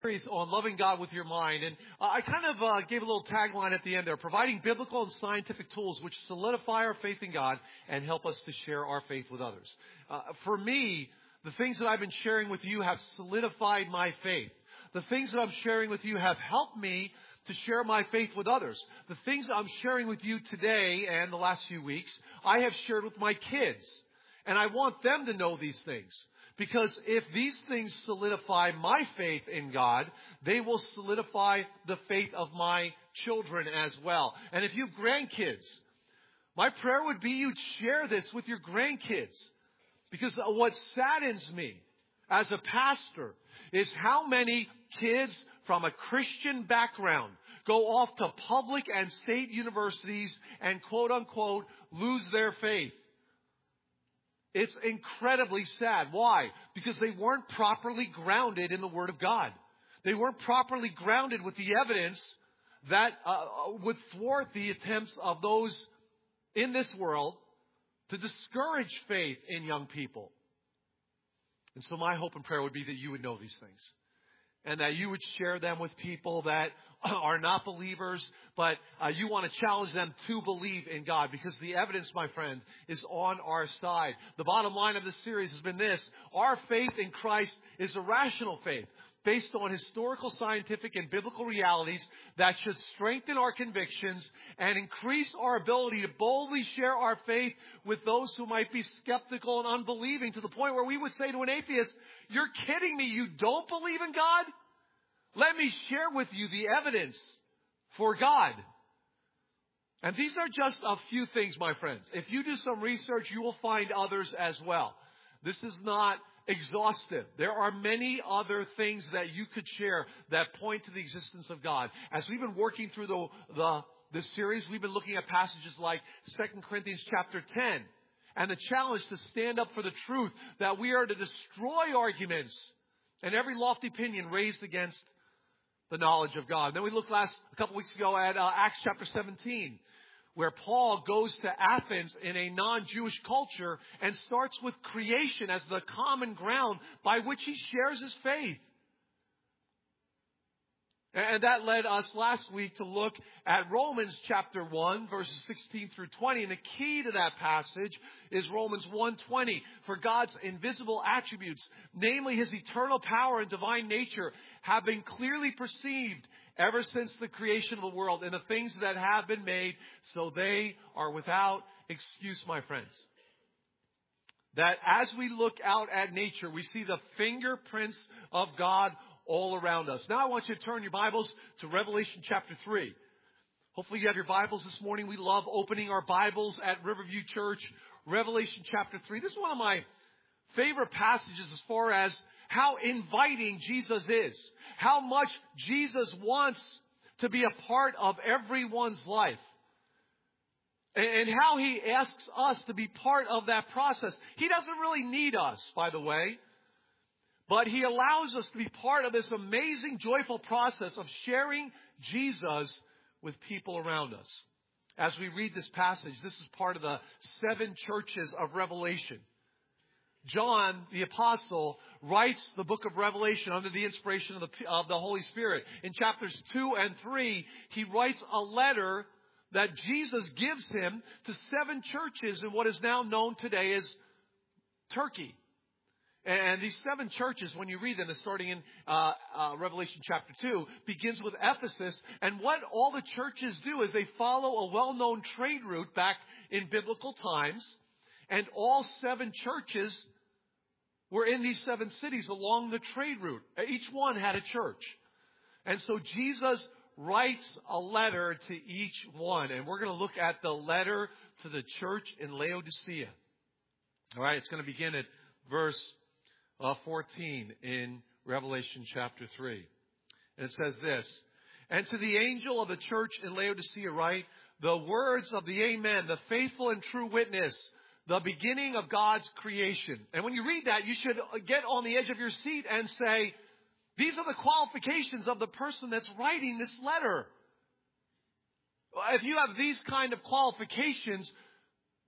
Series on loving God with your mind, and I kind of gave a little tagline at the end there, providing biblical and scientific tools which solidify our faith in God and help us to share our faith with others. For me, the things that I've been sharing with you have solidified my faith. The things that I'm sharing with you have helped me to share my faith with others. The things I'm sharing with you today and the last few weeks, I have shared with my kids, and I want them to know these things. Because if these things solidify my faith in God, they will solidify the faith of my children as well. And if you have grandkids, my prayer would be you'd share this with your grandkids. Because what saddens me as a pastor is how many kids from a Christian background go off to public and state universities and quote unquote lose their faith. It's incredibly sad. Why? Because they weren't properly grounded in the Word of God. They weren't properly grounded with the evidence that would thwart the attempts of those in this world to discourage faith in young people. And so my hope and prayer would be that you would know these things. And that you would share them with people that are not believers, but you want to challenge them to believe in God. Because the evidence, my friend, is on our side. The bottom line of this series has been this. Our faith in Christ is a rational faith based on historical, scientific, and biblical realities that should strengthen our convictions and increase our ability to boldly share our faith with those who might be skeptical and unbelieving, to the point where we would say to an atheist, "You're kidding me, you don't believe in God? Let me share with you the evidence for God." And these are just a few things, my friends. If you do some research, you will find others as well. This is not exhaustive. There are many other things that you could share that point to the existence of God. As we've been working through this series, we've been looking at passages like 2 Corinthians chapter 10. And the challenge to stand up for the truth, that we are to destroy arguments and every lofty opinion raised against the knowledge of God. And then we looked a couple weeks ago at Acts chapter 17, where Paul goes to Athens in a non-Jewish culture and starts with creation as the common ground by which he shares his faith. And that led us last week to look at Romans chapter 1, verses 16 through 20. And the key to that passage is Romans 1:20. For God's invisible attributes, namely his eternal power and divine nature, have been clearly perceived ever since the creation of the world and the things that have been made, so they are without excuse, my friends. That as we look out at nature, we see the fingerprints of God all around us. Now I want you to turn your Bibles to Revelation chapter 3. Hopefully you have your Bibles this morning. We love opening our Bibles at Riverview Church. Revelation chapter 3. This is one of my favorite passages as far as how inviting Jesus is. How much Jesus wants to be a part of everyone's life. And how he asks us to be part of that process. He doesn't really need us, by the way. But he allows us to be part of this amazing, joyful process of sharing Jesus with people around us. As we read this passage, this is part of the 7 churches of Revelation. John, the apostle, writes the book of Revelation under the inspiration of the Holy Spirit. In chapters 2 and 3, he writes a letter that Jesus gives him to 7 churches in what is now known today as Turkey. And these 7 churches, when you read them, starting in Revelation chapter 2, begins with Ephesus. And what all the churches do is they follow a well-known trade route back in biblical times. And all 7 churches were in these 7 cities along the trade route. Each one had a church. And so Jesus writes a letter to each one. And we're going to look at the letter to the church in Laodicea. All right, it's going to begin at verse 14 in Revelation chapter 3. And it says this: "And to the angel of the church in Laodicea write, the words of the Amen, the faithful and true witness, the beginning of God's creation." And when you read that, you should get on the edge of your seat and say, these are the qualifications of the person that's writing this letter. If you have these kind of qualifications,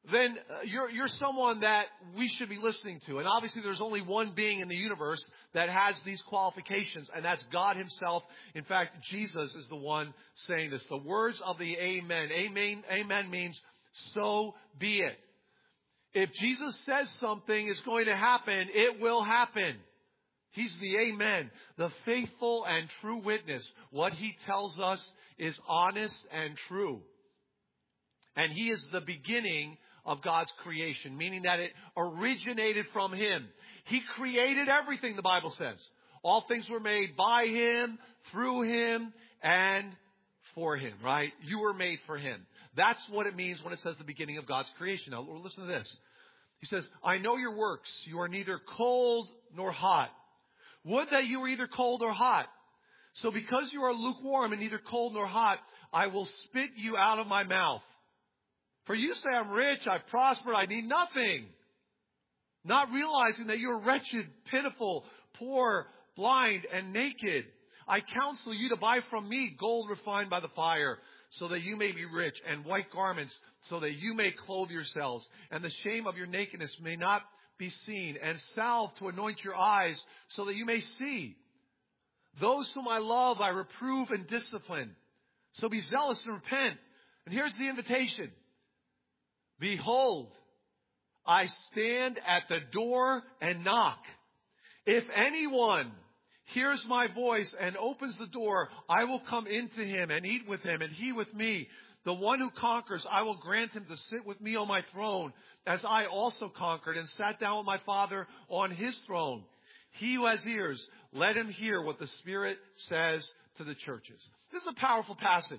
then you're someone that we should be listening to. And obviously there's only one being in the universe that has these qualifications, and that's God himself. In fact, Jesus is the one saying this. The words of the amen. Amen means so be it. If Jesus says something is going to happen, it will happen. He's the amen, the faithful and true witness. What he tells us is honest and true. And he is the beginning of God's creation, meaning that it originated from him. He created everything, the Bible says. All things were made by him, through him, and for him, right? You were made for him. That's what it means when it says the beginning of God's creation. Now, listen to this. He says, I know your works. You are neither cold nor hot. Would that you were either cold or hot. So because you are lukewarm and neither cold nor hot, I will spit you out of my mouth. For you say, I'm rich, I've prospered, I need nothing. Not realizing that you're wretched, pitiful, poor, blind, and naked. I counsel you to buy from me gold refined by the fire, so that you may be rich, and white garments, so that you may clothe yourselves, and the shame of your nakedness may not be seen, and salve to anoint your eyes, so that you may see. Those whom I love, I reprove and discipline. So be zealous and repent. And here's the invitation. Behold, I stand at the door and knock. If anyone hears my voice and opens the door, I will come into him and eat with him and he with me. The one who conquers, I will grant him to sit with me on my throne, as I also conquered and sat down with my Father on his throne. He who has ears, let him hear what the Spirit says to the churches. This is a powerful passage.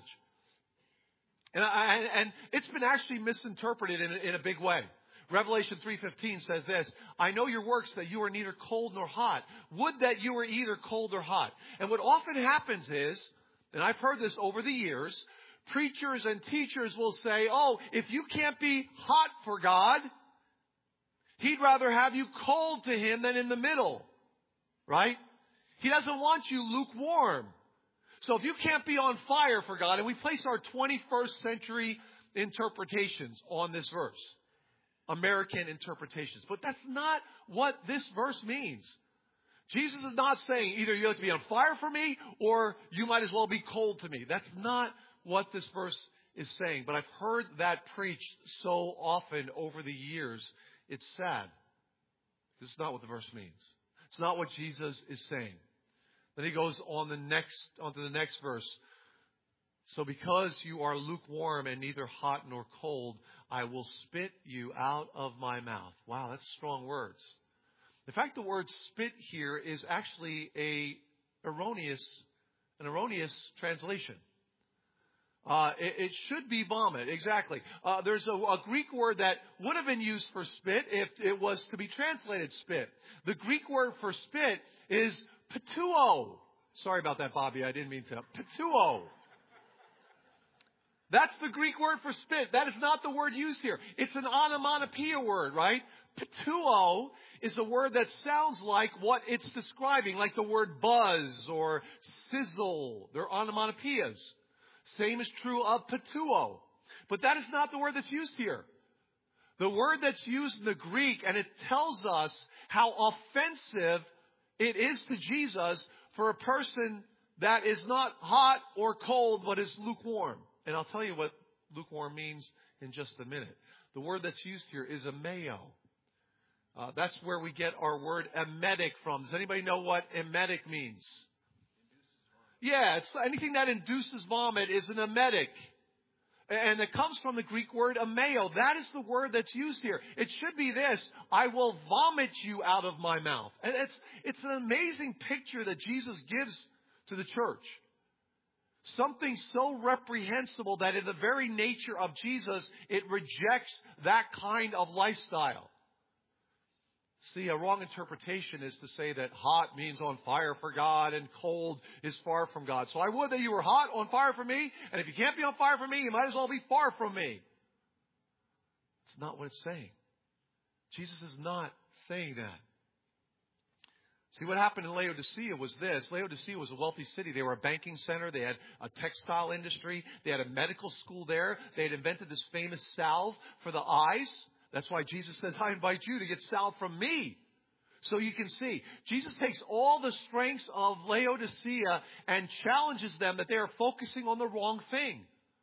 And it's been actually misinterpreted in a big way. Revelation 3:15 says this, I know your works, that you are neither cold nor hot. Would that you were either cold or hot. And what often happens is, and I've heard this over the years, preachers and teachers will say, oh, if you can't be hot for God, he'd rather have you cold to him than in the middle. Right? He doesn't want you lukewarm. So if you can't be on fire for God, and we place our 21st century interpretations on this verse, American interpretations, but that's not what this verse means. Jesus is not saying either you have to be on fire for me or you might as well be cold to me. That's not what this verse is saying. But I've heard that preached so often over the years, it's sad. This is not what the verse means. It's not what Jesus is saying. Then he goes on onto the next verse. So because you are lukewarm and neither hot nor cold, I will spit you out of my mouth. Wow, that's strong words. In fact, the word spit here is actually an erroneous translation. It should be vomit, exactly. There's a Greek word that would have been used for spit if it was to be translated spit. The Greek word for spit is ptuo. Sorry about that, Bobby. I didn't mean to. Ptuo. That's the Greek word for spit. That is not the word used here. It's an onomatopoeia word, right? Ptuo is a word that sounds like what it's describing, like the word buzz or sizzle. They're onomatopoeias. Same is true of ptuo. But that is not the word that's used here. The word that's used in the Greek, and it tells us how offensive it is to Jesus for a person that is not hot or cold, but is lukewarm. And I'll tell you what lukewarm means in just a minute. The word that's used here is emeo. That's where we get our word emetic from. Does anybody know what emetic means? Yeah, it's anything that induces vomit is an emetic. And it comes from the Greek word emeo. That is the word that's used here. It should be this: I will vomit you out of my mouth. And it's an amazing picture that Jesus gives to the church. Something so reprehensible that in the very nature of Jesus, it rejects that kind of lifestyle. See, a wrong interpretation is to say that hot means on fire for God and cold is far from God. So I would that you were hot, on fire for me, and if you can't be on fire for me, you might as well be far from me. It's not what it's saying. Jesus is not saying that. See, what happened in Laodicea was this. Laodicea was a wealthy city. They were a banking center. They had a textile industry. They had a medical school there. They had invented this famous salve for the eyes. That's why Jesus says, I invite you to get salve from me. So you can see, Jesus takes all the strengths of Laodicea and challenges them that they are focusing on the wrong thing.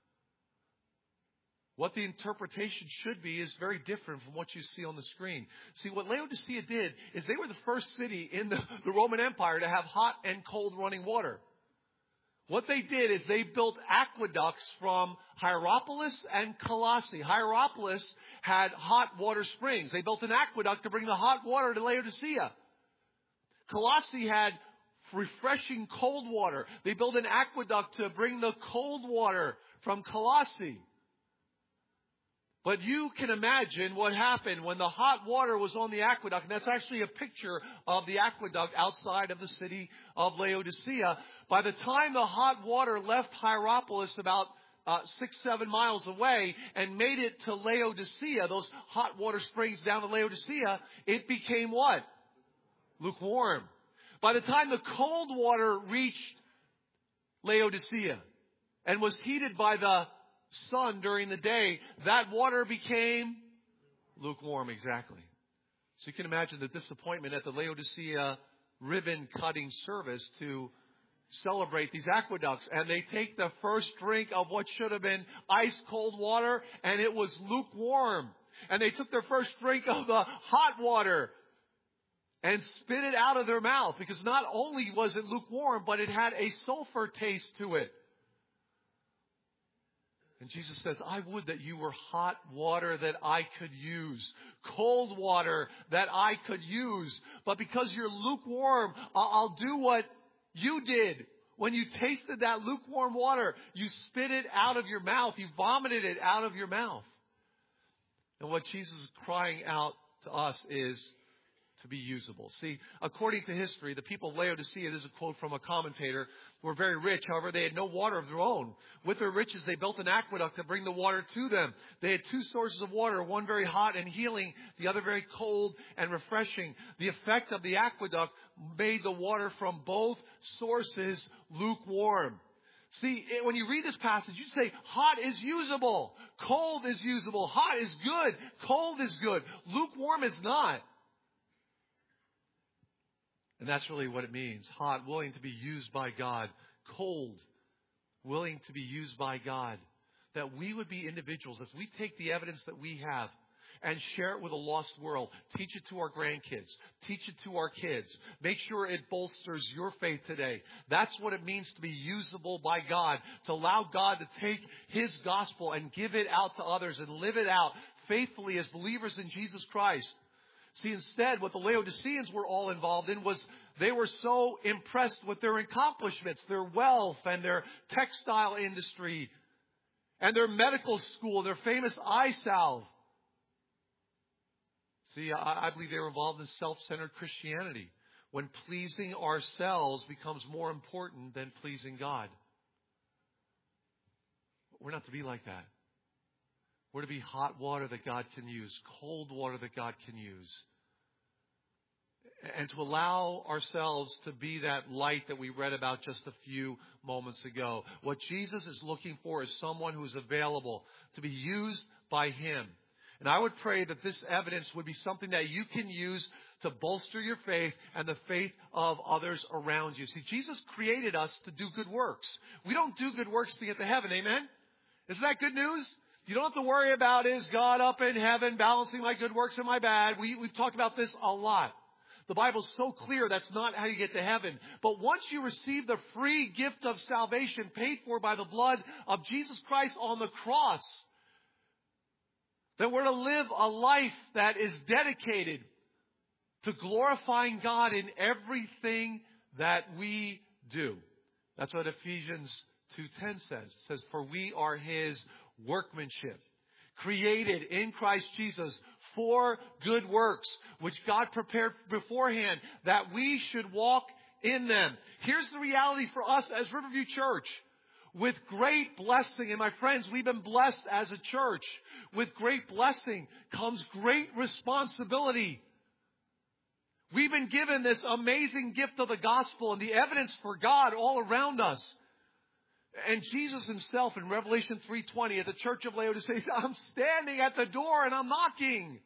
What the interpretation should be is very different from what you see on the screen. See, what Laodicea did is they were the first city in the Roman Empire to have hot and cold running water. What they did is they built aqueducts from Hierapolis and Colossae. Hierapolis had hot water springs. They built an aqueduct to bring the hot water to Laodicea. Colossae had refreshing cold water. They built an aqueduct to bring the cold water from Colossae. But you can imagine what happened when the hot water was on the aqueduct. And that's actually a picture of the aqueduct outside of the city of Laodicea. By the time the hot water left Hierapolis about 6-7 miles away and made it to Laodicea, those hot water springs down to Laodicea, it became what? Lukewarm. By the time the cold water reached Laodicea and was heated by the sun during the day, that water became lukewarm. Exactly. So you can imagine the disappointment at the Laodicea ribbon cutting service to celebrate these aqueducts. And they take the first drink of what should have been ice cold water, and it was lukewarm. And they took their first drink of the hot water and spit it out of their mouth, because not only was it lukewarm, but it had a sulfur taste to it. And Jesus says, I would that you were hot water that I could use, cold water that I could use. But because you're lukewarm, I'll do what you did. When you tasted that lukewarm water, you spit it out of your mouth. You vomited it out of your mouth. And what Jesus is crying out to us is to be usable. See, according to history, the people of Laodicea, this is a quote from a commentator, were very rich. However, they had no water of their own. With their riches, they built an aqueduct to bring the water to them. They had two sources of water, one very hot and healing, the other very cold and refreshing. The effect of the aqueduct made the water from both sources lukewarm. See, when you read this passage, you say, hot is usable, cold is usable, hot is good, cold is good, lukewarm is not. And that's really what it means. Hot, willing to be used by God. Cold, willing to be used by God. That we would be individuals, as we take the evidence that we have and share it with a lost world. Teach it to our grandkids. Teach it to our kids. Make sure it bolsters your faith today. That's what it means to be usable by God. To allow God to take His gospel and give it out to others and live it out faithfully as believers in Jesus Christ. See, instead, what the Laodiceans were all involved in was they were so impressed with their accomplishments, their wealth, and their textile industry, and their medical school, their famous eye salve. See, I believe they were involved in self-centered Christianity, when pleasing ourselves becomes more important than pleasing God. We're not to be like that. We're to be hot water that God can use, cold water that God can use. And to allow ourselves to be that light that we read about just a few moments ago. What Jesus is looking for is someone who is available to be used by Him. And I would pray that this evidence would be something that you can use to bolster your faith and the faith of others around you. See, Jesus created us to do good works. We don't do good works to get to heaven, amen? Isn't that good news? You don't have to worry about, is God up in heaven balancing my good works and my bad? We've talked about this a lot. The Bible's so clear that's not how you get to heaven. But once you receive the free gift of salvation paid for by the blood of Jesus Christ on the cross, then we're to live a life that is dedicated to glorifying God in everything that we do. That's what Ephesians 2:10 says. It says, for we are His workmanship, created in Christ Jesus for good works, which God prepared beforehand that we should walk in them. Here's the reality for us as Riverview Church. With great blessing, and my friends, we've been blessed as a church. With great blessing comes great responsibility. We've been given this amazing gift of the gospel and the evidence for God all around us. And Jesus himself in Revelation 3:20 at the church of Laodicea says, I'm standing at the door and I'm knocking.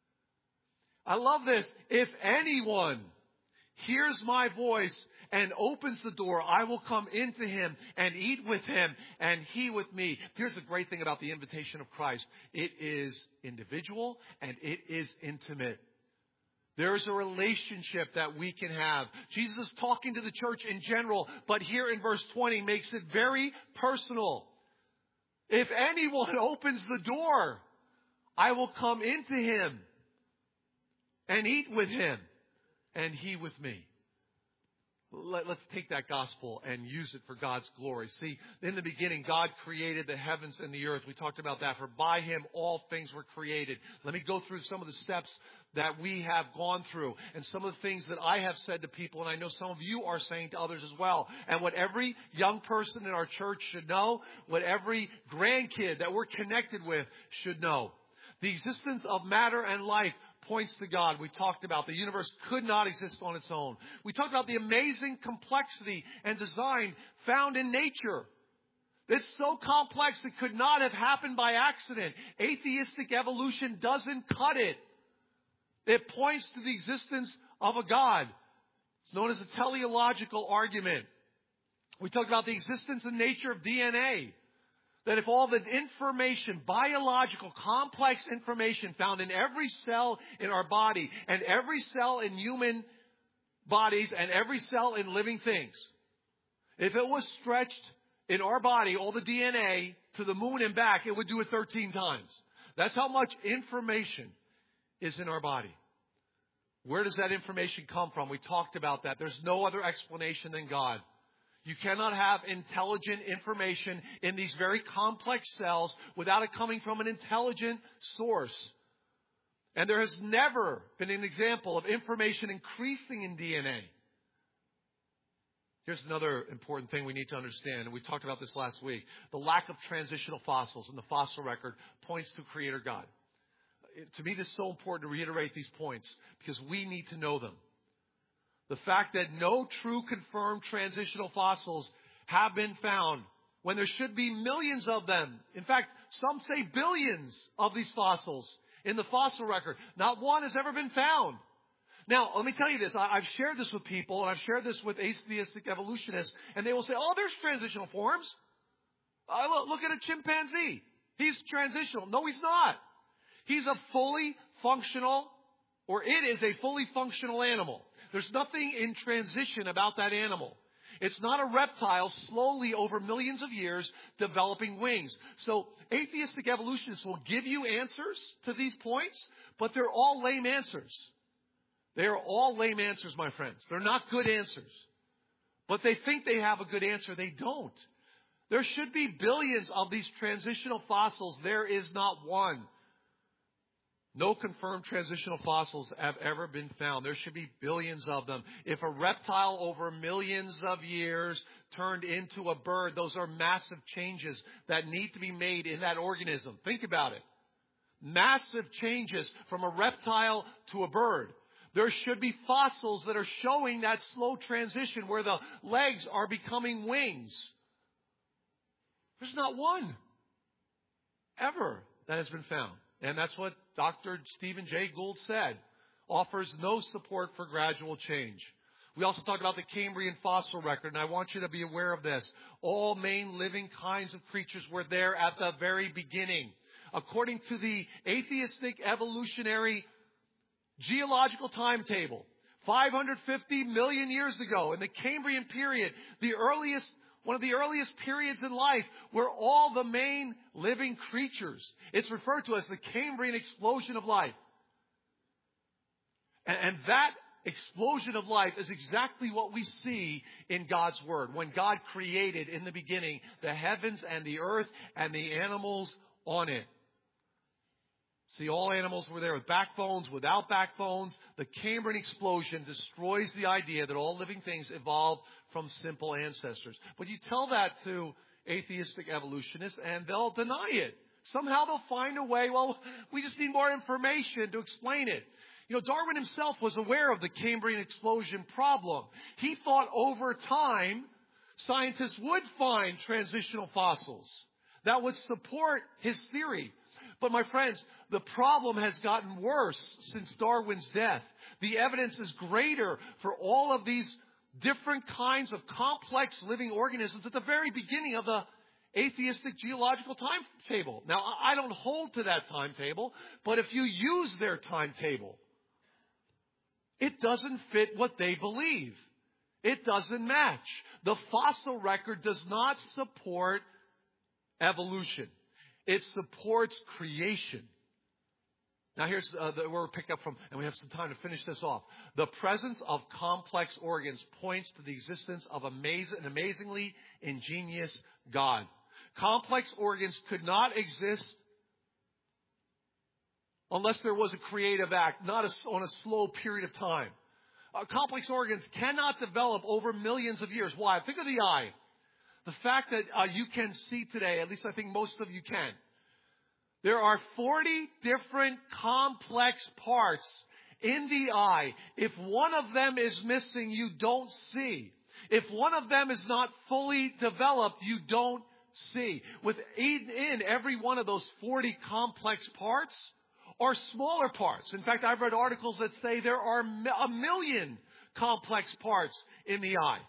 I love this. If anyone hears my voice and opens the door, I will come into him and eat with him and he with me. Here's the great thing about the invitation of Christ. It is individual and it is intimate. There's a relationship that we can have. Jesus is talking to the church in general, but here in verse 20 makes it very personal. If anyone opens the door, I will come into him and eat with him and he with me. Let's take that gospel and use it for God's glory. See, in the beginning, God created the heavens and the earth. We talked about that. For by him, all things were created. Let me go through some of the steps that we have gone through and some of the things that I have said to people, and I know some of you are saying to others as well. And what every young person in our church should know, what every grandkid that we're connected with should know. The existence of matter and life points to God. We talked about the universe could not exist on its own. We talked about the amazing complexity and design found in nature. It's so complex it could not have happened by accident. Atheistic evolution doesn't cut it. It points to the existence of a God. It's known as a teleological argument. We talked about the existence and nature of DNA. That if all the information, biological, complex information found in every cell in our body and every cell in human bodies and every cell in living things, if it was stretched in our body, all the DNA to the moon and back, it would do it 13 times. That's how much information is in our body. Where does that information come from? We talked about that. There's no other explanation than God. You cannot have intelligent information in these very complex cells without it coming from an intelligent source. And there has never been an example of information increasing in DNA. Here's another important thing we need to understand, and we talked about this last week. The lack of transitional fossils in the fossil record points to Creator God. To me, this is so important to reiterate these points because we need to know them. The fact that no true confirmed transitional fossils have been found when there should be millions of them. In fact, some say billions of these fossils in the fossil record. Not one has ever been found. Now, let me tell you this. I've shared this with people, and I've shared this with atheistic evolutionists, and they will say, oh, there's transitional forms. Look at a chimpanzee. He's transitional. No, he's not. He's a fully functional, or it is a fully functional animal. There's nothing in transition about that animal. It's not a reptile slowly over millions of years developing wings. So atheistic evolutionists will give you answers to these points, but they're all lame answers. They are all lame answers, my friends. They're not good answers. But they think they have a good answer. They don't. There should be billions of these transitional fossils. There is not one. No confirmed transitional fossils have ever been found. There should be billions of them. If a reptile over millions of years turned into a bird, those are massive changes that need to be made in that organism. Think about it. Massive changes from a reptile to a bird. There should be fossils that are showing that slow transition where the legs are becoming wings. There's not one ever that has been found. And that's what Dr. Stephen Jay Gould said. Offers no support for gradual change. We also talked about the Cambrian fossil record, and I want you to be aware of this. All main living kinds of creatures were there at the very beginning. According to the atheistic evolutionary geological timetable, 550 million years ago, in the Cambrian period, one of the earliest periods in life were all the main living creatures. It's referred to as the Cambrian explosion of life. And that explosion of life is exactly what we see in God's Word. When God created in the beginning the heavens and the earth and the animals on it. See, all animals were there with backbones, without backbones. The Cambrian explosion destroys the idea that all living things evolved from simple ancestors. But you tell that to atheistic evolutionists and they'll deny it. Somehow they'll find a way, well, we just need more information to explain it. Darwin himself was aware of the Cambrian explosion problem. He thought over time, scientists would find transitional fossils that would support his theory. But my friends, the problem has gotten worse since Darwin's death. The evidence is greater for all of these different kinds of complex living organisms at the very beginning of the atheistic geological timetable. Now, I don't hold to that timetable, but if you use their timetable, it doesn't fit what they believe. It doesn't match. The fossil record does not support evolution. It supports creation. Now here's where we're picked up from, and we have some time to finish this off. The presence of complex organs points to the existence of an amazingly ingenious God. Complex organs could not exist unless there was a creative act, not on a slow period of time. Complex organs cannot develop over millions of years. Why? Think of the eye. The fact that you can see today, at least I think most of you can. There are 40 different complex parts in the eye. If one of them is missing, you don't see. If one of them is not fully developed, you don't see. Within every one of those 40 complex parts are smaller parts. In fact, I've read articles that say there are 1 million complex parts in the eye.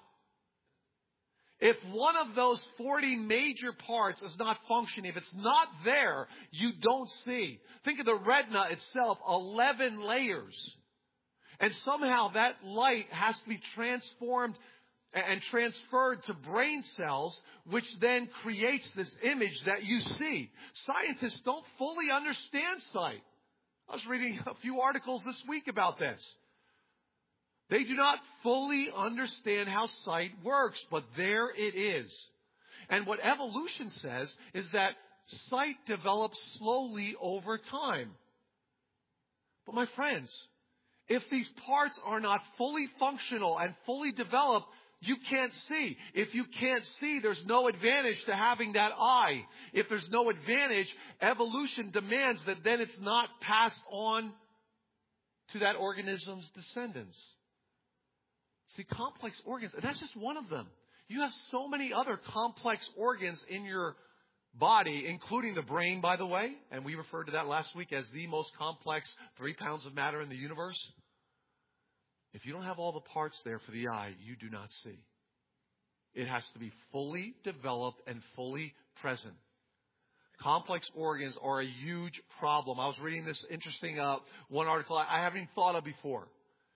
If one of those 40 major parts is not functioning, if it's not there, you don't see. Think of the retina itself, 11 layers. And somehow that light has to be transformed and transferred to brain cells, which then creates this image that you see. Scientists don't fully understand sight. I was reading a few articles this week about this. They do not fully understand how sight works, but there it is. And what evolution says is that sight develops slowly over time. But my friends, if these parts are not fully functional and fully developed, you can't see. If you can't see, there's no advantage to having that eye. If there's no advantage, evolution demands that then it's not passed on to that organism's descendants. See, complex organs, and that's just one of them. You have so many other complex organs in your body, including the brain, by the way. And we referred to that last week as the most complex 3 pounds of matter in the universe. If you don't have all the parts there for the eye, you do not see. It has to be fully developed and fully present. Complex organs are a huge problem. I was reading this interesting one article I haven't even thought of before.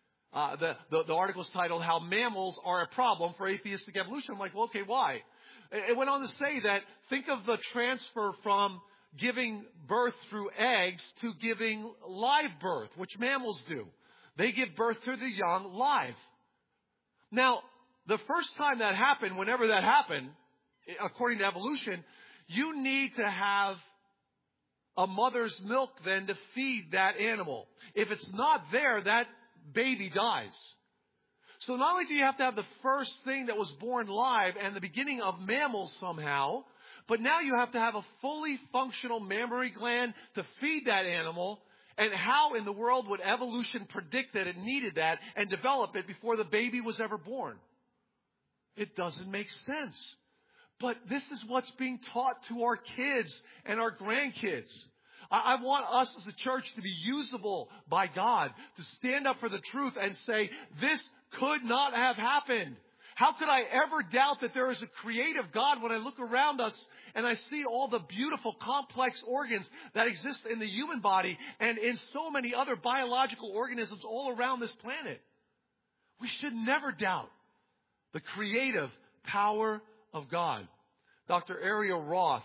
The article's titled, How Mammals Are a Problem for Atheistic Evolution. I'm like, well, okay, why? It went on to say that, think of the transfer from giving birth through eggs to giving live birth, which mammals do. They give birth to the young live. Now, the first time that happened, whenever that happened, according to evolution, you need to have a mother's milk then to feed that animal. If it's not there, that baby dies. So not only do you have to have the first thing that was born live and the beginning of mammals somehow, but now you have to have a fully functional mammary gland to feed that animal. And how in the world would evolution predict that it needed that and develop it before the baby was ever born? It doesn't make sense. But this is what's being taught to our kids and our grandkids. I want us as a church to be usable by God, to stand up for the truth and say, this could not have happened. How could I ever doubt that there is a creative God when I look around us and I see all the beautiful complex organs that exist in the human body and in so many other biological organisms all around this planet? We should never doubt the creative power of God. Dr. Ariel Roth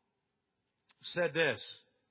said this: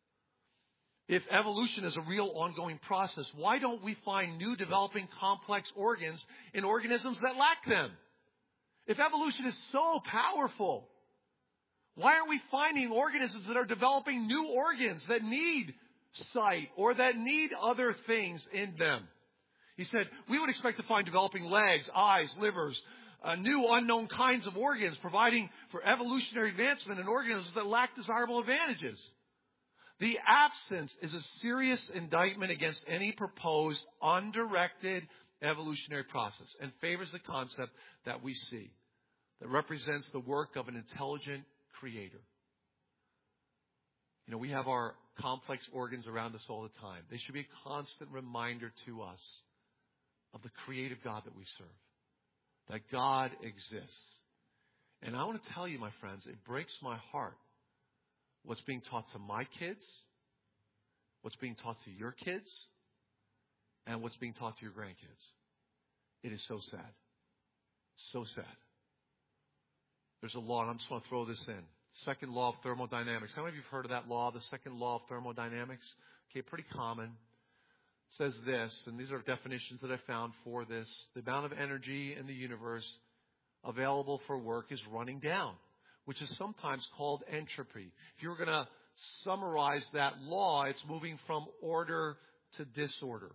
if evolution is a real ongoing process, why don't we find new developing complex organs in organisms that lack them? If evolution is so powerful, why aren't we finding organisms that are developing new organs that need sight or that need other things in them? He said, we would expect to find developing legs, eyes, livers, new unknown kinds of organs, providing for evolutionary advancement in organisms that lack desirable advantages. The absence is a serious indictment against any proposed undirected evolutionary process and favors the concept that we see that represents the work of an intelligent creator. You know, we have our complex organs around us all the time. They should be a constant reminder to us of the creative God that we serve, that God exists. And I want to tell you, my friends, it breaks my heart what's being taught to my kids, what's being taught to your kids, and what's being taught to your grandkids. It is so sad. So sad. There's a law, and I'm just going to throw this in. Second law of thermodynamics. How many of you have heard of that law, the second law of thermodynamics? Okay, pretty common. It says this, and these are definitions that I found for this. The amount of energy in the universe available for work is running down, which is sometimes called entropy. If you were going to summarize that law, it's moving from order to disorder.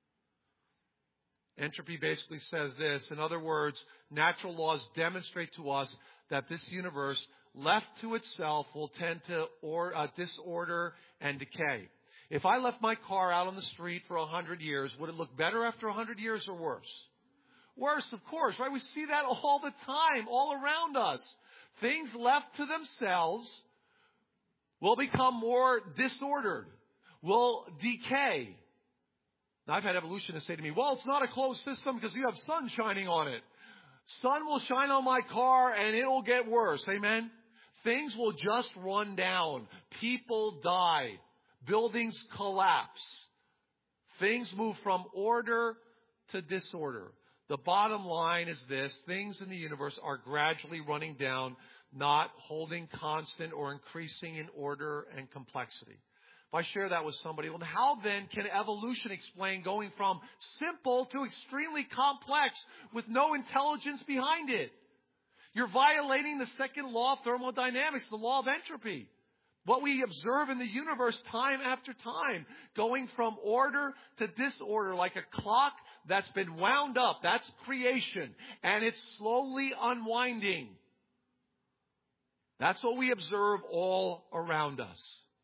Entropy basically says this. In other words, natural laws demonstrate to us that this universe, left to itself, will tend to disorder and decay. If I left my car out on the street for 100 years, would it look better after 100 years or worse? Worse, of course, right? We see that all the time, all around us. Things left to themselves will become more disordered, will decay. Now, I've had evolutionists say to me, well, it's not a closed system because you have sun shining on it. Sun will shine on my car and it will get worse. Amen? Things will just run down. People die. Buildings collapse. Things move from order to disorder. The bottom line is this. Things in the universe are gradually running down, not holding constant or increasing in order and complexity. If I share that with somebody, well, how then can evolution explain going from simple to extremely complex with no intelligence behind it? You're violating the second law of thermodynamics, the law of entropy. What we observe in the universe time after time, going from order to disorder like a clock that's been wound up. That's creation. And it's slowly unwinding. That's what we observe all around us.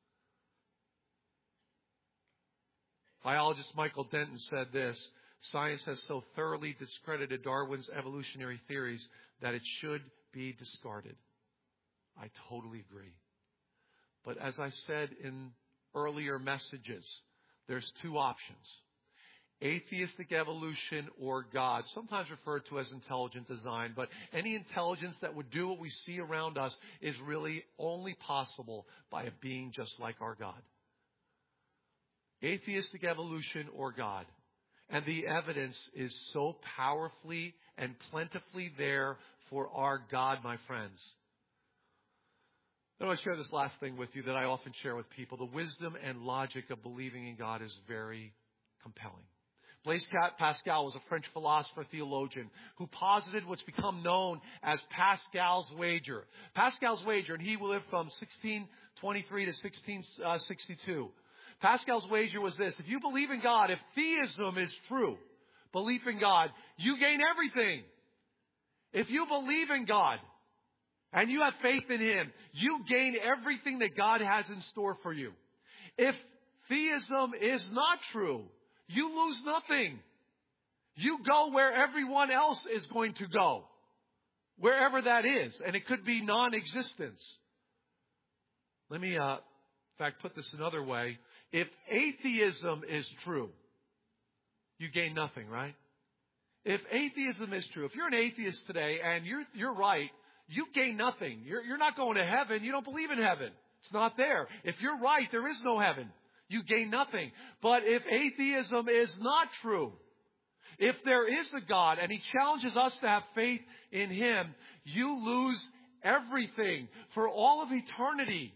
Biologist Michael Denton said this: science has so thoroughly discredited Darwin's evolutionary theories that it should be discarded. I totally agree. But as I said in earlier messages, there's two options. Atheistic evolution or God, sometimes referred to as intelligent design, but any intelligence that would do what we see around us is really only possible by a being just like our God. Atheistic evolution or God. And the evidence is so powerfully and plentifully there for our God, my friends. I want to share this last thing with you that I often share with people. The wisdom and logic of believing in God is very compelling. Blaise Pascal was a French philosopher, theologian, who posited what's become known as Pascal's wager. Pascal's wager, and he lived from 1623 to 1662. Pascal's wager was this: if you believe in God, if theism is true, belief in God, you gain everything. If you believe in God and you have faith in Him, you gain everything that God has in store for you. If theism is not true, you lose nothing. You go where everyone else is going to go, wherever that is, and it could be non-existence. Let me, in fact, put this another way. If atheism is true, you gain nothing, right? If atheism is true, if you're an atheist today and you're right, you gain nothing. You're not going to heaven. You don't believe in heaven. It's not there. If you're right, there is no heaven. You gain nothing. But if atheism is not true, if there is a God and He challenges us to have faith in Him, you lose everything for all of eternity.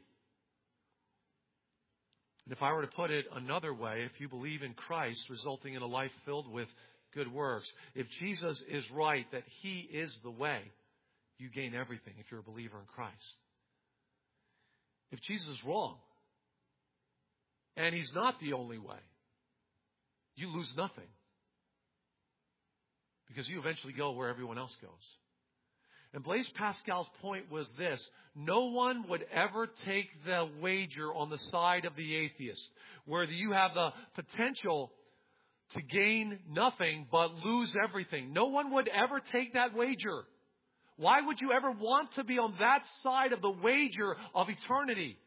And if I were to put it another way, if you believe in Christ, resulting in a life filled with good works, if Jesus is right, that He is the way, you gain everything if you're a believer in Christ. If Jesus is wrong, and He's not the only way, you lose nothing. Because you eventually go where everyone else goes. And Blaise Pascal's point was this: no one would ever take the wager on the side of the atheist, where you have the potential to gain nothing but lose everything. No one would ever take that wager. Why would you ever want to be on that side of the wager of eternity?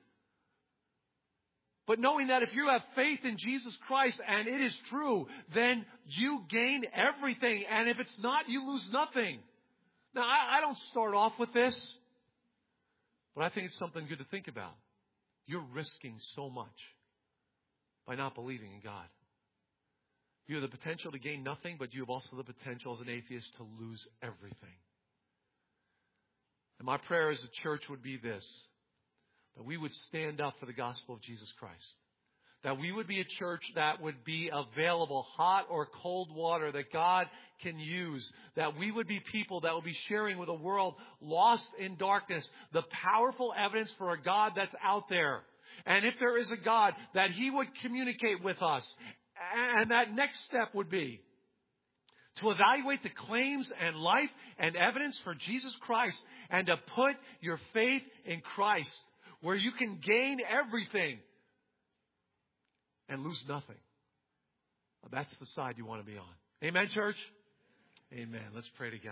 But knowing that if you have faith in Jesus Christ and it is true, then you gain everything. And if it's not, you lose nothing. Now, I don't start off with this, but I think it's something good to think about. You're risking so much by not believing in God. You have the potential to gain nothing, but you have also the potential as an atheist to lose everything. And my prayer as a church would be this: that we would stand up for the gospel of Jesus Christ. That we would be a church that would be available, hot or cold water, that God can use. That we would be people that would be sharing with a world lost in darkness the powerful evidence for a God that's out there. And if there is a God, that He would communicate with us. And that next step would be to evaluate the claims and life and evidence for Jesus Christ and to put your faith in Christ, where you can gain everything and lose nothing. That's the side you want to be on. Amen, church? Amen. Let's pray together.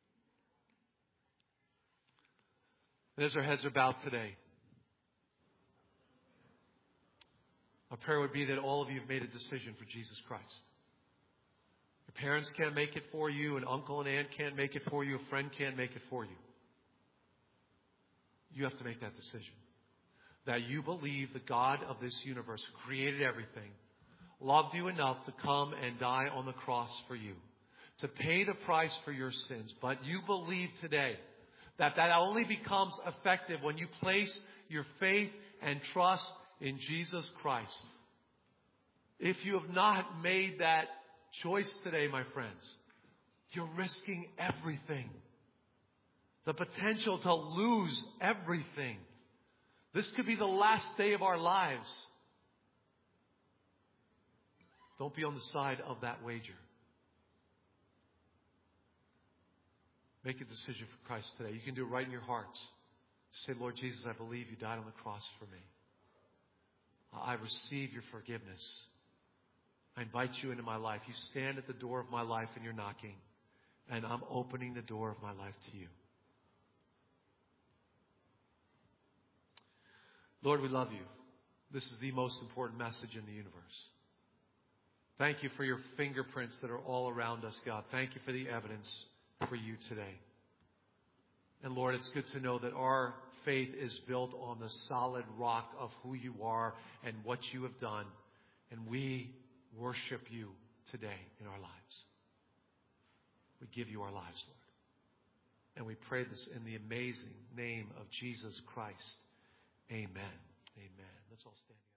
And as our heads are bowed today, our prayer would be that all of you have made a decision for Jesus Christ. Your parents can't make it for you. An uncle and aunt can't make it for you. A friend can't make it for you. You have to make that decision. That you believe the God of this universe who created everything loved you enough to come and die on the cross for you, to pay the price for your sins. But you believe today that only becomes effective when you place your faith and trust in Jesus Christ. If you have not made that choice today, my friends, you're risking everything. The potential to lose everything. This could be the last day of our lives. Don't be on the side of that wager. Make a decision for Christ today. You can do it right in your hearts. Say, Lord Jesus, I believe you died on the cross for me. I receive your forgiveness. I invite you into my life. You stand at the door of my life and you're knocking. And I'm opening the door of my life to you. Lord, we love you. This is the most important message in the universe. Thank you for your fingerprints that are all around us, God. Thank you for the evidence for you today. And Lord, it's good to know that our faith is built on the solid rock of who you are and what you have done. And we worship you today in our lives. We give you our lives, Lord. And we pray this in the amazing name of Jesus Christ. Amen. Amen. Let's all stand.